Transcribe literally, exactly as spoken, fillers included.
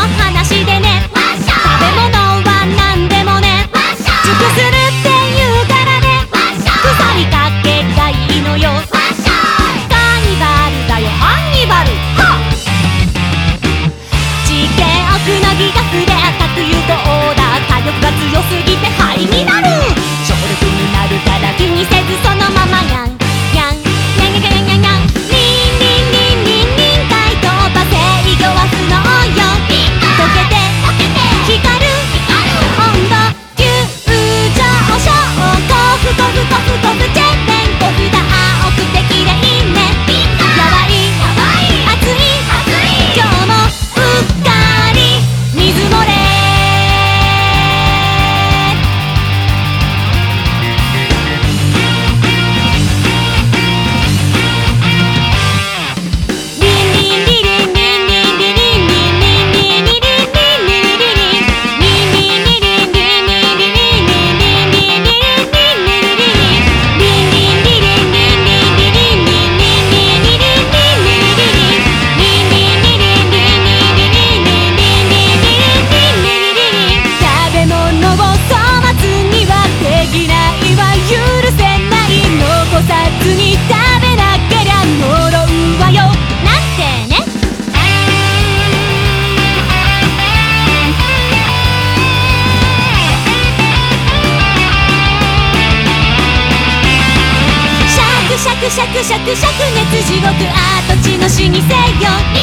話でね、食べ物は何でもね、熟するって言うからね、腐りかけがいいのよ。カーニバルだよハンニバル。事件奥のギガスで赤く言うとオーダー、火力が強すぎて灰になる。強力になるから気にせずそのままやんやんやんやんやんやんやん。リンリンリンリンリン回答ば制御は不能よ。溶けて光る温度急上昇、コフコフコフコフチェッペンコフだ青くて綺麗ね。やばい熱い今日もうっかり水漏れ。シャクシャクシャク熱地獄跡地の老舗よ。